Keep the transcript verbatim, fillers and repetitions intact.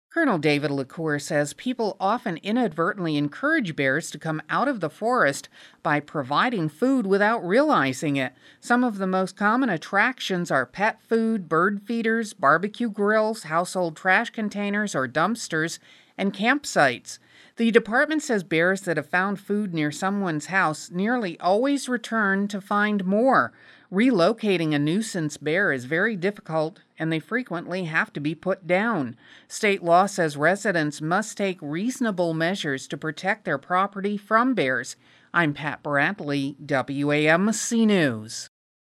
Colonel David LaCour says people often inadvertently encourage bears to come out of the forest by providing food without realizing it. Some of the most common attractions are pet food, bird feeders, barbecue grills, household trash containers or dumpsters, and campsites. The department says bears that have found food near someone's house nearly always return to find more. Relocating a nuisance bear is very difficult, and they frequently have to be put down. State law says residents must take reasonable measures to protect their property from bears. I'm Pat Brantley, W A M C News.